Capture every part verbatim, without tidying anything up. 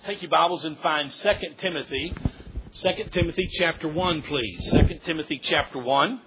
Take your Bibles and find Second Timothy. Second Timothy chapter one, please. Second Timothy chapter one.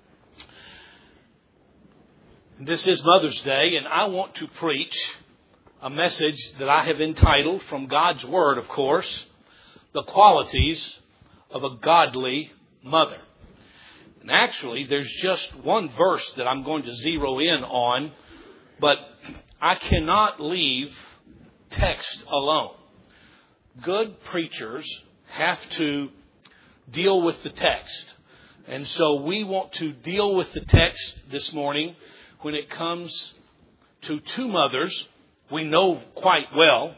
This is Mother's Day, and I want to preach a message that I have entitled, from God's Word, of course, The Qualities of a Godly Mother. And actually, there's just one verse that I'm going to zero in on, but I cannot leave text alone. Good preachers have to deal with the text. And so we want to deal with the text this morning when it comes to two mothers we know quite well,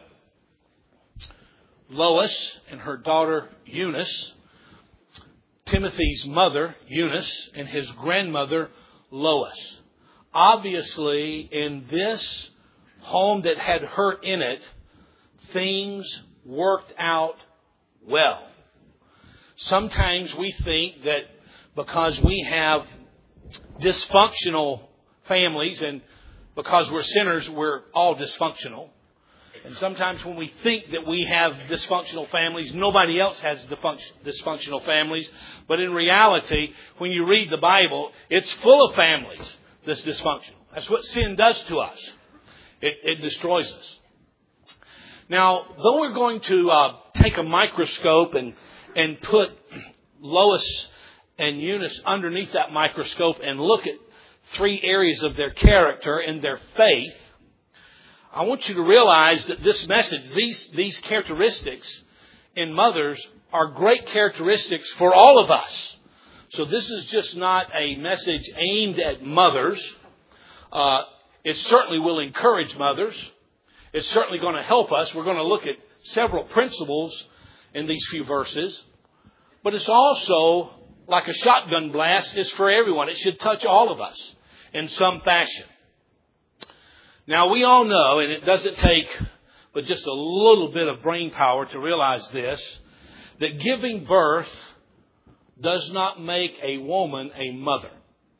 Lois and her daughter Eunice, Timothy's mother Eunice and his grandmother Lois. Obviously, in this home that had hurt in it, things worked out well. Sometimes we think that because we have dysfunctional families and because we're sinners, we're all dysfunctional. And sometimes when we think that we have dysfunctional families, nobody else has dysfunctional families. But in reality, when you read the Bible, it's full of families that's dysfunctional. That's what sin does to us. It, it destroys us. Now, though we're going to uh, take a microscope and, and put Lois and Eunice underneath that microscope and look at three areas of their character and their faith, I want you to realize that this message, these, these characteristics in mothers are great characteristics for all of us. So this is just not a message aimed at mothers. Uh, it certainly will encourage mothers. It's certainly going to help us. We're going to look at several principles in these few verses. But it's also, like a shotgun blast, is for everyone. It should touch all of us in some fashion. Now, we all know, and it doesn't take but just a little bit of brain power to realize this, that giving birth does not make a woman a mother.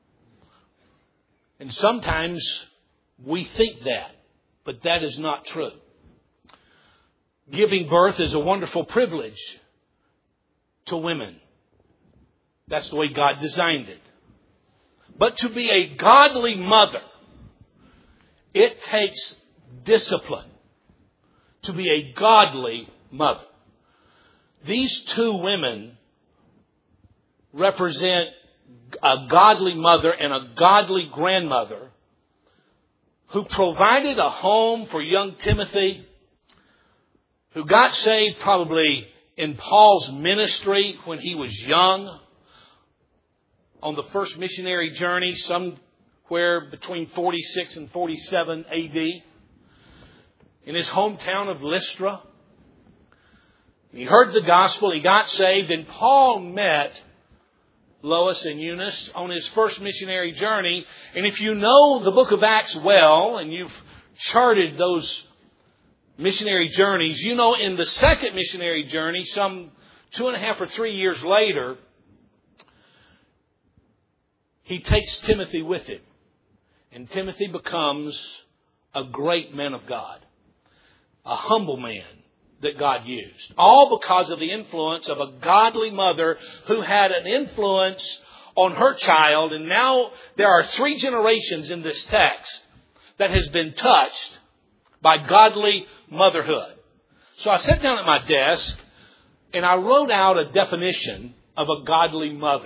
And sometimes we think that. But that is not true. Giving birth is a wonderful privilege to women. That's the way God designed it. But to be a godly mother, it takes discipline to be a godly mother. These two women represent a godly mother and a godly grandmother who provided a home for young Timothy, who got saved probably in Paul's ministry when he was young, on the first missionary journey, somewhere between forty-six and forty-seven A D, in his hometown of Lystra. He heard the gospel, he got saved, and Paul met Lois and Eunice on his first missionary journey. And if you know the book of Acts well, and you've charted those missionary journeys, you know in the second missionary journey, some two and a half or three years later, he takes Timothy with him. And Timothy becomes a great man of God, a humble man that God used. All because of the influence of a godly mother who had an influence on her child. And now there are three generations in this text that has been touched by godly motherhood. So I sat down at my desk and I wrote out a definition of a godly mother.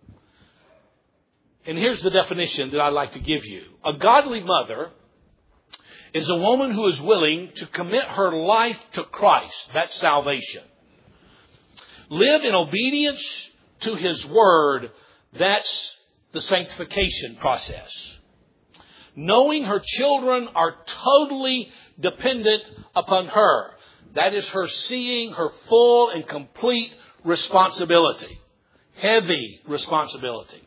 And here's the definition that I'd like to give you. A godly mother is a woman who is willing to commit her life to Christ. That's salvation. Live in obedience to His Word. That's the sanctification process. Knowing her children are totally dependent upon her. That is her seeing her full and complete responsibility. Heavy responsibility.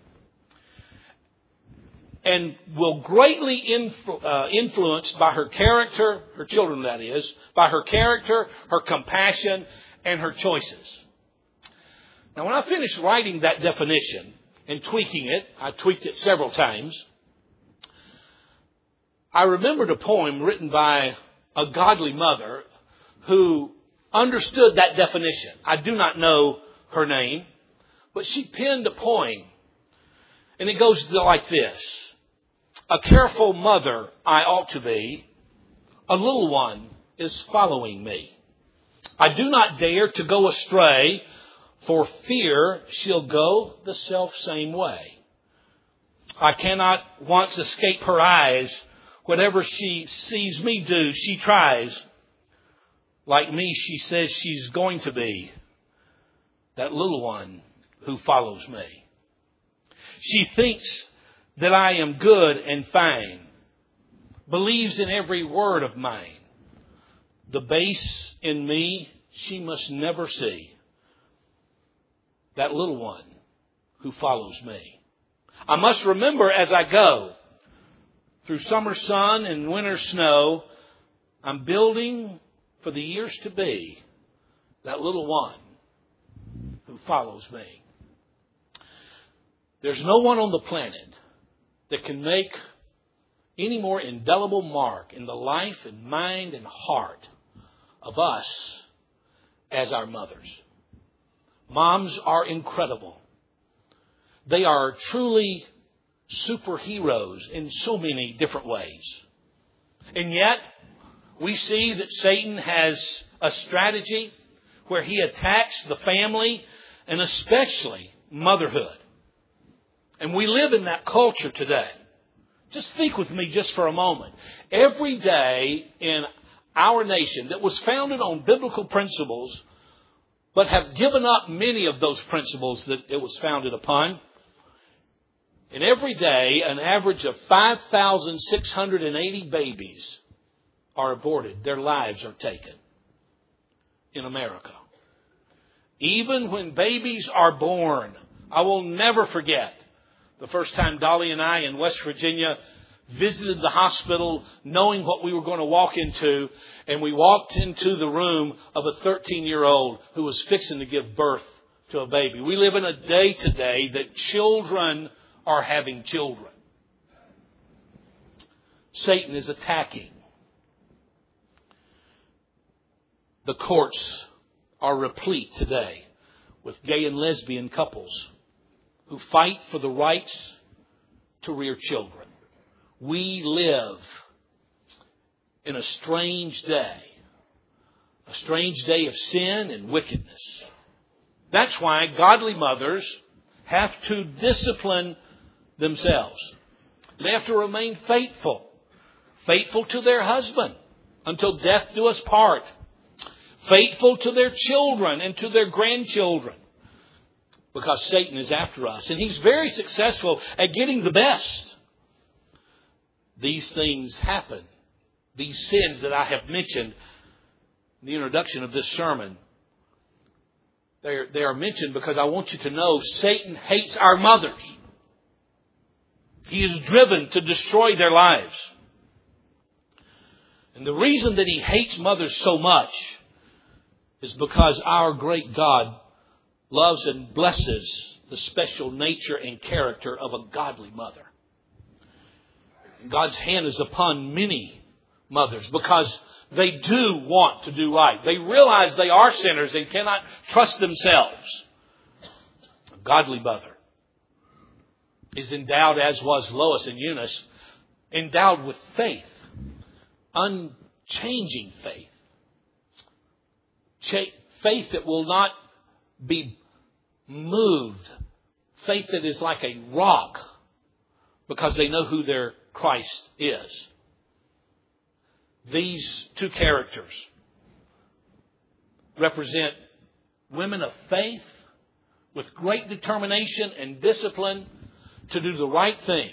And will greatly influ- uh, influenced by her character, her children that is, by her character, her compassion, and her choices. Now when I finished writing that definition and tweaking it, I tweaked it several times, I remembered a poem written by a godly mother who understood that definition. I do not know her name, but she penned a poem. And it goes like this. A careful mother I ought to be. A little one is following me. I do not dare to go astray, for fear she'll go the self-same way. I cannot once escape her eyes. Whatever she sees me do, she tries. Like me, she says she's going to be that little one who follows me. She thinks that I am good and fine, believes in every word of mine. The base in me she must never see. That little one who follows me. I must remember as I go through summer sun and winter snow, I'm building for the years to be that little one who follows me. There's no one on the planet that can make any more indelible mark in the life and mind and heart of us as our mothers. Moms are incredible. They are truly superheroes in so many different ways. And yet, we see that Satan has a strategy where he attacks the family and especially motherhood. And we live in that culture today. Just think with me just for a moment. Every day in our nation that was founded on biblical principles, but have given up many of those principles that it was founded upon. And every day, an average of five thousand six hundred eighty babies are aborted. Their lives are taken in America. Even when babies are born, I will never forget the first time Dolly and I in West Virginia visited the hospital knowing what we were going to walk into. And we walked into the room of a thirteen-year-old who was fixing to give birth to a baby. We live in a day today that children are having children. Satan is attacking. The courts are replete today with gay and lesbian couples who fight for the rights to rear children. We live in a strange day. A strange day of sin and wickedness. That's why godly mothers have to discipline themselves. They have to remain faithful. Faithful to their husband until death do us part. Faithful to their children and to their grandchildren. Because Satan is after us. And he's very successful at getting the best. These things happen. These sins that I have mentioned in the introduction of this sermon. They are, they are mentioned because I want you to know Satan hates our mothers. He is driven to destroy their lives. And the reason that he hates mothers so much is because our great God loves and blesses the special nature and character of a godly mother. And God's hand is upon many mothers because they do want to do right. They realize they are sinners and cannot trust themselves. A godly mother is endowed, as was Lois and Eunice, endowed with faith. Unchanging faith. Faith that will not be moved. Faith that is like a rock because they know who their Christ is. These two characters represent women of faith with great determination and discipline to do the right thing.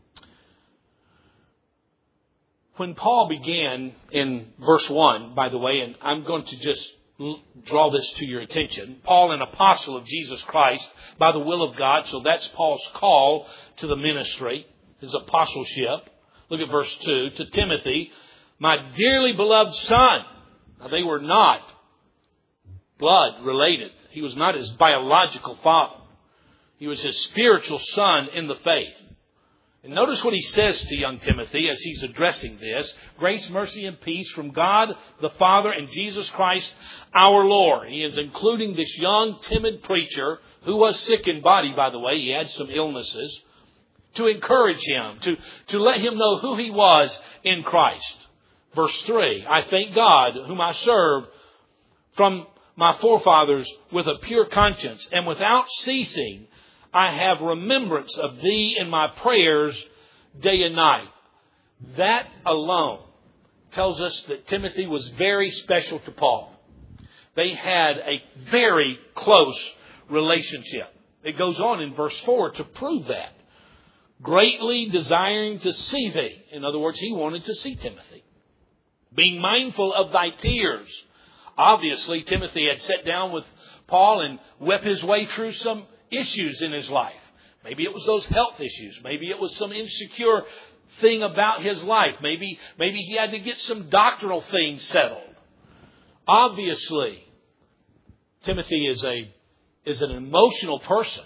When Paul began in verse one, by the way, and I'm going to just draw this to your attention. Paul, an apostle of Jesus Christ by the will of God. So that's Paul's call to the ministry, his apostleship. Look at verse two. To Timothy, my dearly beloved son. Now they were not blood related. He was not his biological father. He was his spiritual son in the faith. And notice what he says to young Timothy as he's addressing this. Grace, mercy, and peace from God the Father and Jesus Christ our Lord. He is including this young, timid preacher who was sick in body, by the way. He had some illnesses. To encourage him, to, to let him know who he was in Christ. Verse three, I thank God whom I serve from my forefathers with a pure conscience, and without ceasing I have remembrance of thee in my prayers day and night. That alone tells us that Timothy was very special to Paul. They had a very close relationship. It goes on in verse four to prove that. Greatly desiring to see thee. In other words, he wanted to see Timothy. Being mindful of thy tears. Obviously, Timothy had sat down with Paul and wept his way through some issues in his life. Maybe it was those health issues. Maybe it was some insecure thing about his life. Maybe, maybe he had to get some doctrinal things settled. Obviously, Timothy is a is an emotional person.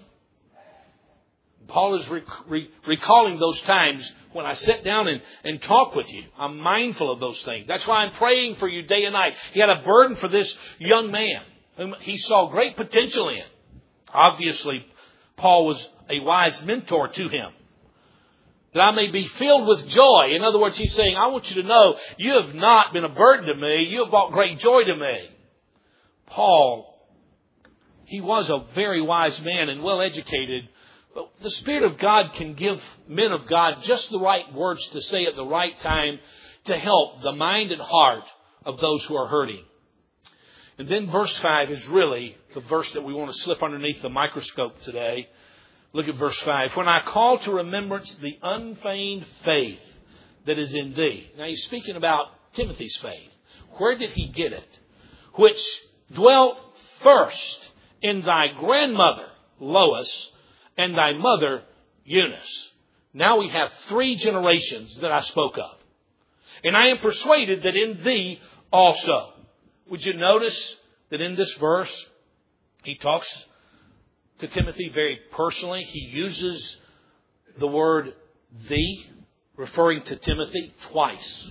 Paul is rec- re- recalling those times when I sit down and, and talk with you. I'm mindful of those things. That's why I'm praying for you day and night. He had a burden for this young man whom he saw great potential in. Obviously, Paul was a wise mentor to him. That I may be filled with joy. In other words, he's saying, I want you to know you have not been a burden to me. You have brought great joy to me. Paul, he was a very wise man and well educated. But the Spirit of God can give men of God just the right words to say at the right time to help the mind and heart of those who are hurting. And then verse five is really the verse that we want to slip underneath the microscope today. Look at verse five. When I call to remembrance the unfeigned faith that is in thee. Now he's speaking about Timothy's faith. Where did he get it? Which dwelt first in thy grandmother, Lois, and thy mother, Eunice. Now we have three generations that I spoke of. And I am persuaded that in thee also. Would you notice that in this verse, he talks to Timothy very personally. He uses the word thee, referring to Timothy, twice.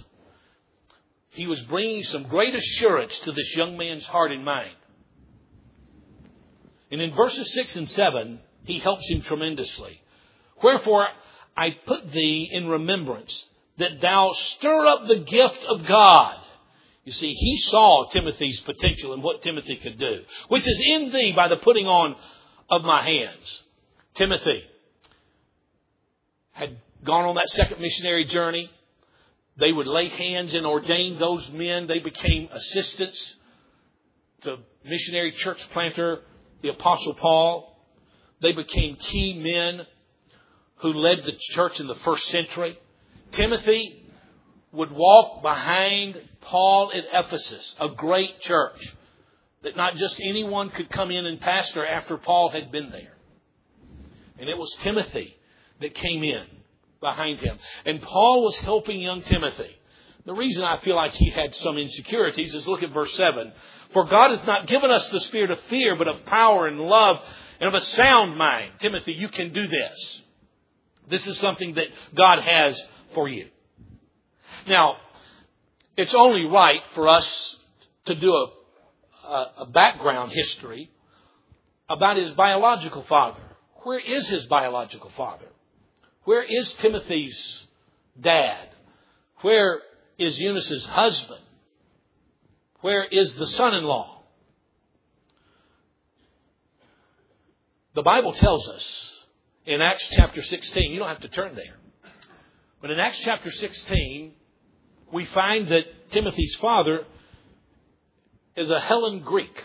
He was bringing some great assurance to this young man's heart and mind. And in verses six and seven, he helps him tremendously. Wherefore, I put thee in remembrance that thou stir up the gift of God. You see, he saw Timothy's potential and what Timothy could do, which is in thee by the putting on of my hands. Timothy had gone on that second missionary journey. They would lay hands and ordain those men. They became assistants to missionary church planter, the Apostle Paul. They became key men who led the church in the first century. Timothy would walk behind Paul at Ephesus, a great church that not just anyone could come in and pastor after Paul had been there. And it was Timothy that came in behind him. And Paul was helping young Timothy. The reason I feel like he had some insecurities is look at verse seven. For God hath not given us the spirit of fear, but of power and love and of a sound mind. Timothy, you can do this. This is something that God has for you. Now, it's only right for us to do a, a, a background history about his biological father. Where is his biological father? Where is Timothy's dad? Where is Eunice's husband? Where is the son-in-law? The Bible tells us in Acts chapter sixteen, you don't have to turn there, but in Acts chapter sixteen, we find that Timothy's father is a Hellen Greek.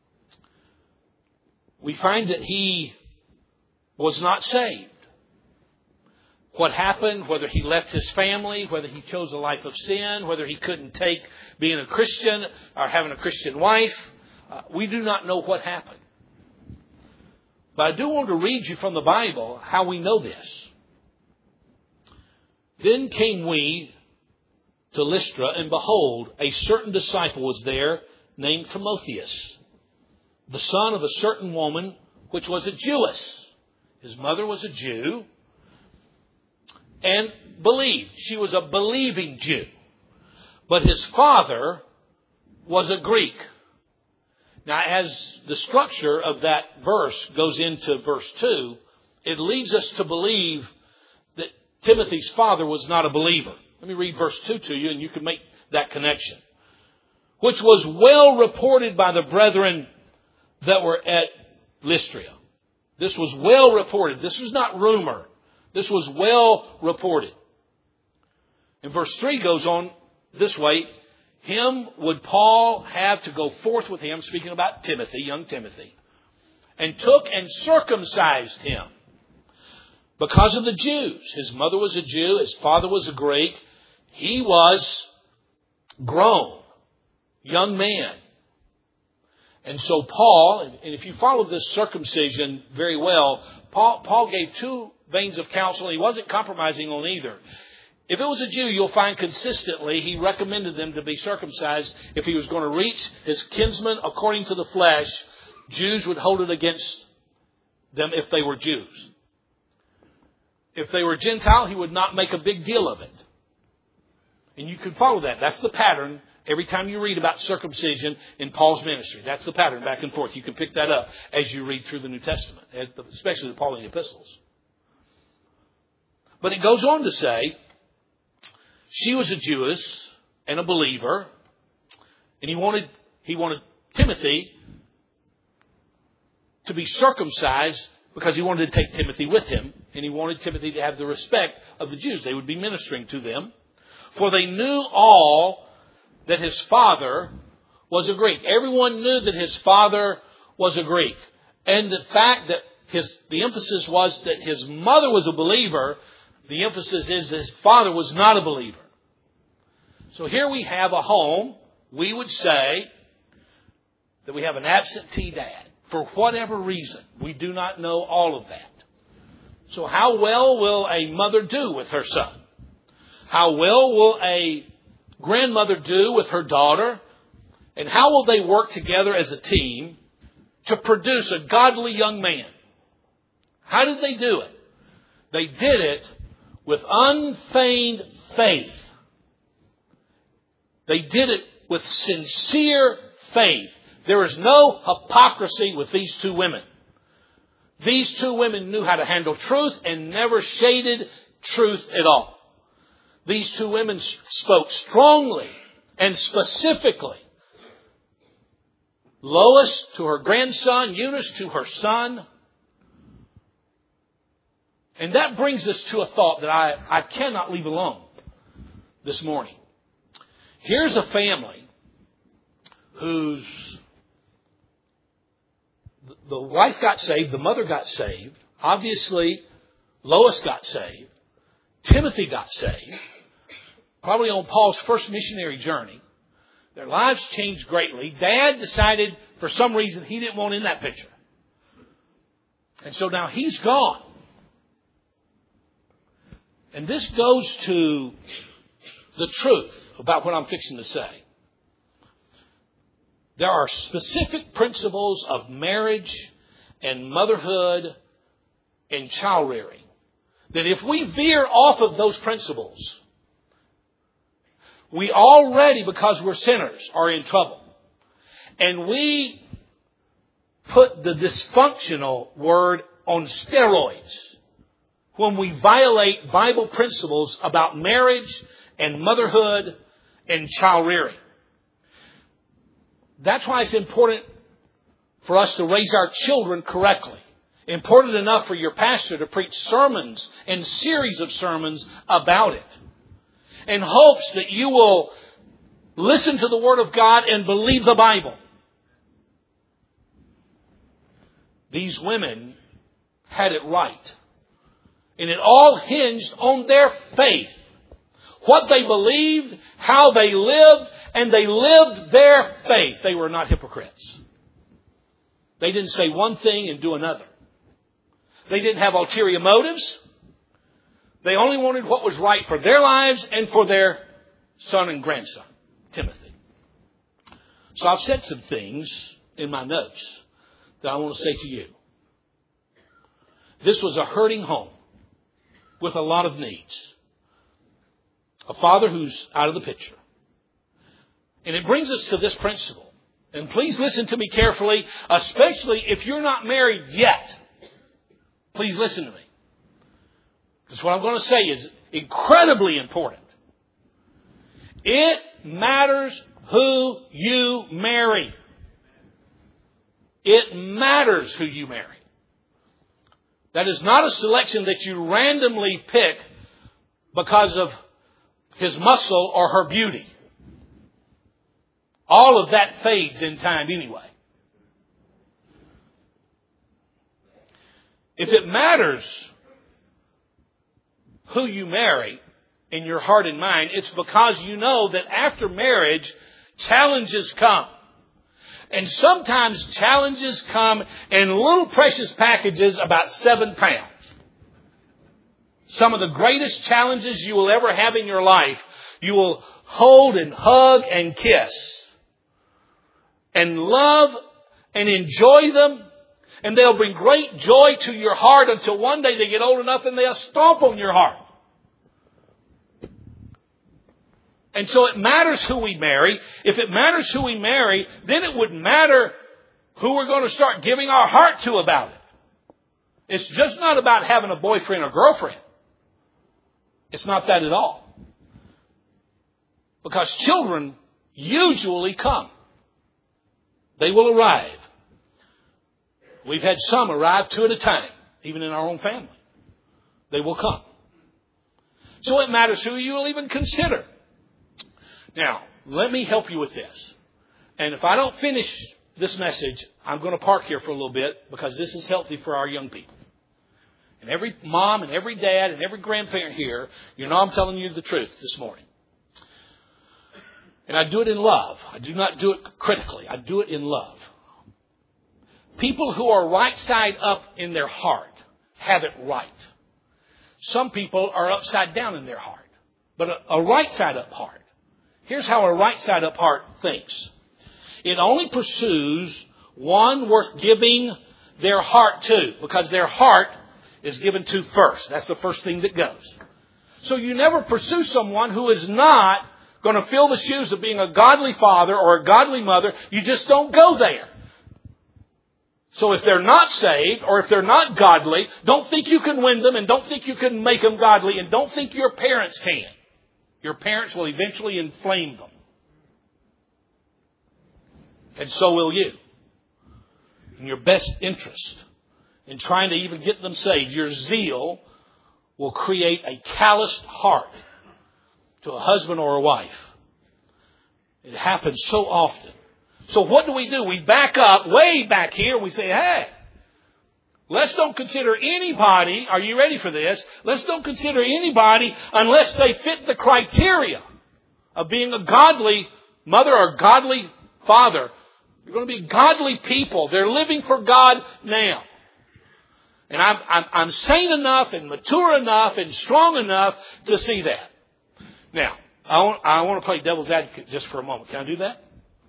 We find that he was not saved. What happened, whether he left his family, whether he chose a life of sin, whether he couldn't take being a Christian or having a Christian wife, uh, we do not know what happened. But I do want to read you from the Bible how we know this. Then came we to Lystra, and behold, a certain disciple was there named Timotheus, the son of a certain woman which was a Jewess. His mother was a Jew. and believed. She was a believing Jew. But his father was a Greek. Now, as the structure of that verse goes into verse two, it leads us to believe that Timothy's father was not a believer. Let me read verse two to you and you can make that connection. Which was well reported by the brethren that were at Lystra. This was well reported. This was not rumor. This was well reported. And verse three goes on this way. Him would Paul have to go forth with him, speaking about Timothy, young Timothy, and took and circumcised him because of the Jews. His mother was a Jew. His father was a Greek. He was grown, young man. And so Paul, and if you follow this circumcision very well, Paul, Paul gave two veins of counsel, and he wasn't compromising on either. If it was a Jew, you'll find consistently he recommended them to be circumcised. If he was going to reach his kinsmen according to the flesh, Jews would hold it against them if they were Jews. If they were Gentile, he would not make a big deal of it. And you can follow that. That's the pattern every time you read about circumcision in Paul's ministry. That's the pattern back and forth. You can pick that up as you read through the New Testament, especially the Pauline epistles. But it goes on to say, she was a Jewess and a believer, and he wanted he wanted Timothy to be circumcised because he wanted to take Timothy with him, and he wanted Timothy to have the respect of the Jews. They would be ministering to them, for they knew all that his father was a Greek. Everyone knew that his father was a Greek, and the fact that his the emphasis was that his mother was a believer. The emphasis is that his father was not a believer. So here we have a home, we would say, that we have an absentee dad. For whatever reason, we do not know all of that. So how well will a mother do with her son? How well will a grandmother do with her daughter? And how will they work together as a team to produce a godly young man? How did they do it? They did it with unfeigned faith. They did it with sincere faith. There is no hypocrisy with these two women. These two women knew how to handle truth and never shaded truth at all. These two women spoke strongly and specifically. Lois to her grandson, Eunice to her son. And that brings us to a thought that I, I cannot leave alone this morning. Here's a family whose the wife got saved, the mother got saved. Obviously, Lois got saved. Timothy got saved. Probably on Paul's first missionary journey. Their lives changed greatly. Dad decided for some reason he didn't want in that picture. And so now he's gone. And this goes to the truth about what I'm fixing to say. There are specific principles of marriage and motherhood and child rearing that if we veer off of those principles, we already, because we're sinners, are in trouble. And we put the dysfunctional word on steroids when we violate Bible principles about marriage and motherhood and child rearing. That's why it's important for us to raise our children correctly. Important enough for your pastor to preach sermons and series of sermons about it. In hopes that you will listen to the Word of God and believe the Bible. These women had it right. And it all hinged on their faith. What they believed, how they lived, and they lived their faith. They were not hypocrites. They didn't say one thing and do another. They didn't have ulterior motives. They only wanted what was right for their lives and for their son and grandson, Timothy. So I've said some things in my notes that I want to say to you. This was a hurting home with a lot of needs. A father who's out of the picture. And it brings us to this principle. And please listen to me carefully, especially if you're not married yet. Please listen to me. Because what I'm going to say is incredibly important. It matters who you marry. It matters who you marry. That is not a selection that you randomly pick because of his muscle or her beauty. All of that fades in time anyway. If it matters who you marry in your heart and mind, it's because you know that after marriage, challenges come. And sometimes challenges come in little precious packages about seven pounds. Some of the greatest challenges you will ever have in your life, you will hold and hug and kiss. And love and enjoy them. And they'll bring great joy to your heart until one day they get old enough and they'll stomp on your heart. And so it matters who we marry. If it matters who we marry, then it would matter who we're going to start giving our heart to about it. It's just not about having a boyfriend or girlfriend. It's not that at all. Because children usually come. They will arrive. We've had some arrive two at a time, even in our own family. They will come. So it matters who you will even consider. Now, let me help you with this. And if I don't finish this message, I'm going to park here for a little bit because this is healthy for our young people. And every mom and every dad and every grandparent here, you know I'm telling you the truth this morning. And I do it in love. I do not do it critically. I do it in love. People who are right side up in their heart have it right. Some people are upside down in their heart. But a, a right side up heart. Here's how a right side up heart thinks. It only pursues one worth giving their heart to. Because their heart is given to first. That's the first thing that goes. So you never pursue someone who is not going to fill the shoes of being a godly father or a godly mother. You just don't go there. So if they're not saved or if they're not godly, don't think you can win them and don't think you can make them godly and don't think your parents can. Your parents will eventually inflame them. And so will you. In your best interest in trying to even get them saved, your zeal will create a calloused heart to a husband or a wife. It happens so often. So what do we do? We back up way back here and we say, hey, let's don't consider anybody, are you ready for this? Let's don't consider anybody unless they fit the criteria of being a godly mother or godly father. They're going to be godly people. They're living for God now. And I'm, I'm, I'm sane enough and mature enough and strong enough to see that. Now, I want, I want to play devil's advocate just for a moment. Can I do that?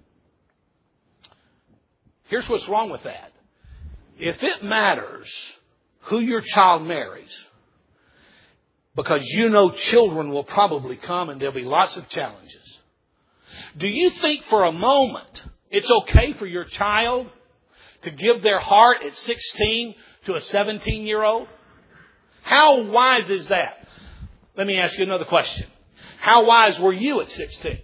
Here's what's wrong with that. If it matters who your child marries, because you know children will probably come and there'll be lots of challenges, do you think for a moment it's okay for your child to give their heart at sixteen to a seventeen-year-old? How wise is that? Let me ask you another question. How wise were you at sixteen?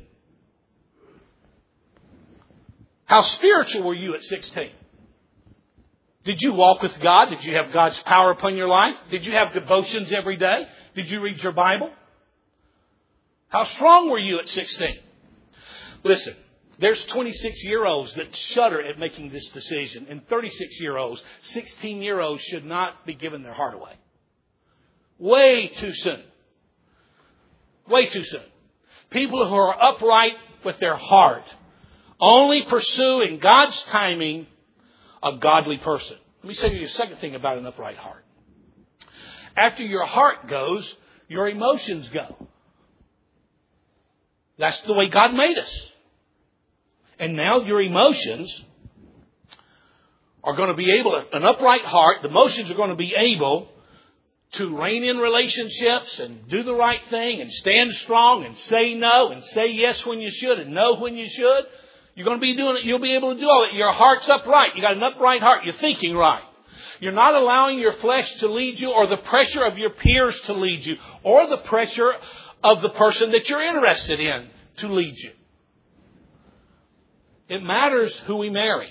How spiritual were you at sixteen? Did you walk with God? Did you have God's power upon your life? Did you have devotions every day? Did you read your Bible? How strong were you at sixteen? Listen, there's twenty-six-year-olds that shudder at making this decision. And thirty-six-year-olds, sixteen-year-olds should not be giving their heart away. Way too soon. Way too soon. People who are upright with their heart only pursue in God's timing a godly person. Let me say to you a second thing about an upright heart. After your heart goes, your emotions go. That's the way God made us. And now your emotions are going to be able to, an upright heart, the emotions are going to be able to rein in relationships and do the right thing and stand strong and say no and say yes when you should and no when you should, you're going to be doing it. You'll be able to do all that. Your heart's upright. You got an upright heart. You're thinking right. You're not allowing your flesh to lead you or the pressure of your peers to lead you or the pressure of the person that you're interested in to lead you. It matters who we marry.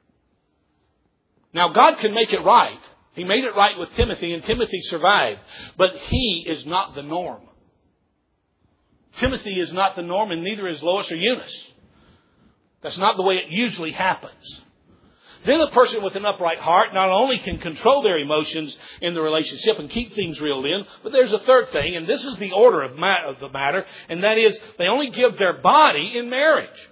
Now, God can make it right. He made it right with Timothy, and Timothy survived. But he is not the norm. Timothy is not the norm, and neither is Lois or Eunice. That's not the way it usually happens. Then a person with an upright heart not only can control their emotions in the relationship and keep things reeled in, but there's a third thing, and this is the order of, ma- of the matter, and that is they only give their body in marriage.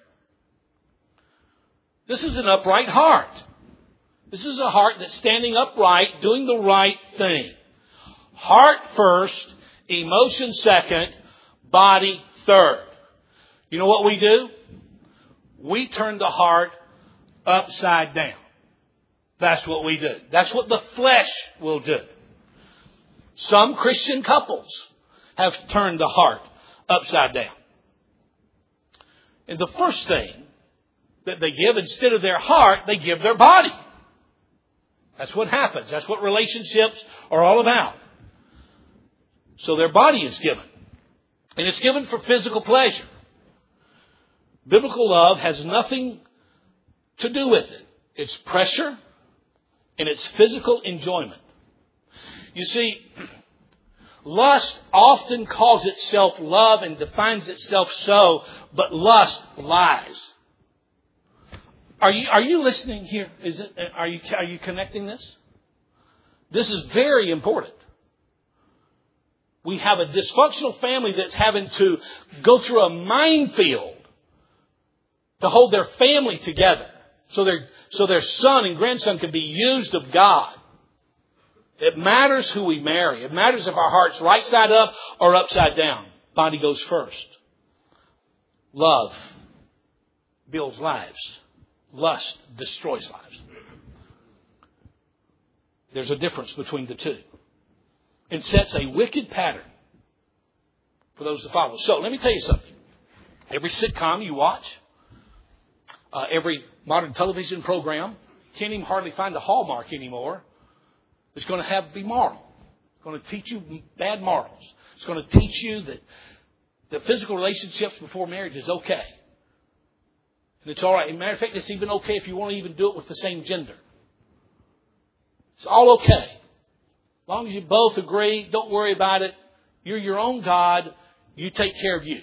This is an upright heart. This is a heart that's standing upright, doing the right thing. Heart first, emotion second, body third. You know what we do? We turn the heart upside down. That's what we do. That's what the flesh will do. Some Christian couples have turned the heart upside down. And the first thing that they give, instead of their heart, they give their body. That's what happens. That's what relationships are all about. So their body is given. And it's given for physical pleasure. Biblical love has nothing to do with it. It's pressure and it's physical enjoyment. You see, lust often calls itself love and defines itself so, but lust lies. Are you, are you listening here? Is it, are you, are you connecting this? This is very important. We have a dysfunctional family that's having to go through a minefield to hold their family together so their, so their son and grandson can be used of God. It matters who we marry. It matters if our heart's right side up or upside down. Body goes first. Love builds lives. Lust destroys lives. There's a difference between the two. It sets a wicked pattern for those to follow. So let me tell you something. Every sitcom you watch, uh, every modern television program, can't even hardly find a hallmark anymore. It's going to have be moral. It's going to teach you bad morals. It's going to teach you that, that physical relationships before marriage is okay. And it's all right. As a matter of fact, it's even okay if you want to even do it with the same gender. It's all okay. As long as you both agree, don't worry about it. You're your own God. You take care of you.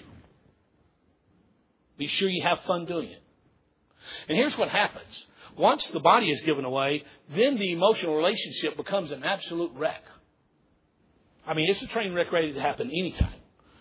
Be sure you have fun doing it. And here's what happens. Once the body is given away, then the emotional relationship becomes an absolute wreck. I mean, it's a train wreck ready to happen anytime.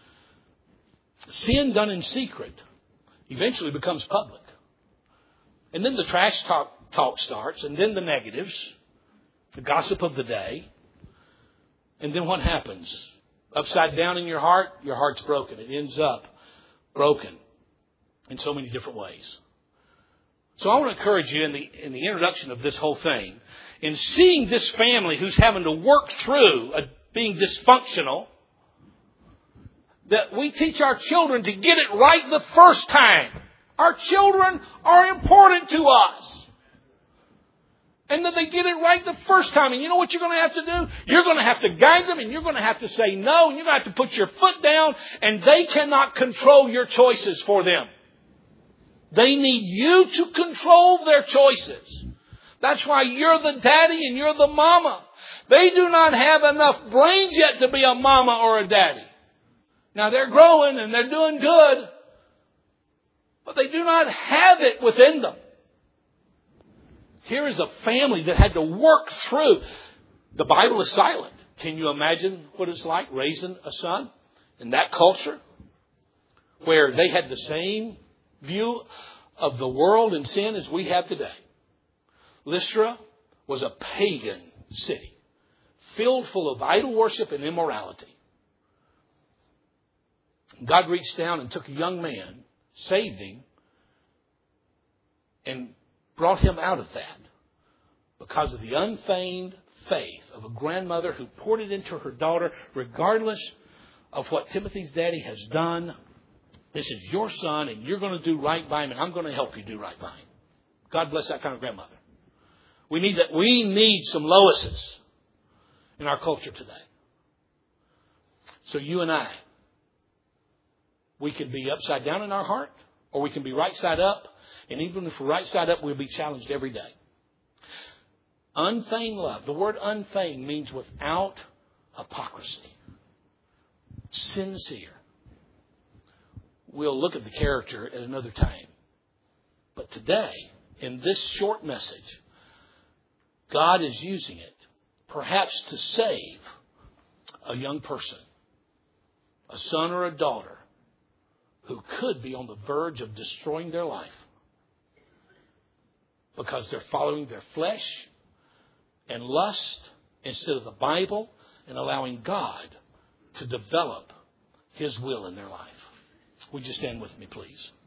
Sin done in secret eventually becomes public. And then the trash talk, talk starts, and then the negatives, the gossip of the day. And then what happens? Upside down in your heart, your heart's broken. It ends up broken in so many different ways. So I want to encourage you in the, in the introduction of this whole thing, in seeing this family who's having to work through a, being dysfunctional, that we teach our children to get it right the first time. Our children are important to us. And that they get it right the first time. And you know what you're going to have to do? You're going to have to guide them and you're going to have to say no. And you're going to have to put your foot down. And they cannot control your choices for them. They need you to control their choices. That's why you're the daddy and you're the mama. They do not have enough brains yet to be a mama or a daddy. Now they're growing and they're doing good. But they do not have it within them. Here is a family that had to work through. The Bible is silent. Can you imagine what it's like raising a son in that culture? Where they had the same view of the world and sin as we have today. Lystra was a pagan city, filled full of idol worship and immorality. God reached down and took a young man, saved him, and brought him out of that because of the unfeigned faith of a grandmother who poured it into her daughter, regardless of what Timothy's daddy has done. This is your son, and you're going to do right by him, and I'm going to help you do right by him. God bless that kind of grandmother. We need that. We need some Loises in our culture today. So you and I, we can be upside down in our heart, or we can be right side up. And even if we're right side up, we'll be challenged every day. Unfeigned love. The word unfeigned means without hypocrisy. Sincere. We'll look at the character at another time. But today, in this short message, God is using it perhaps to save a young person, a son or a daughter, who could be on the verge of destroying their life because they're following their flesh and lust instead of the Bible and allowing God to develop His will in their life. Would you stand with me, please?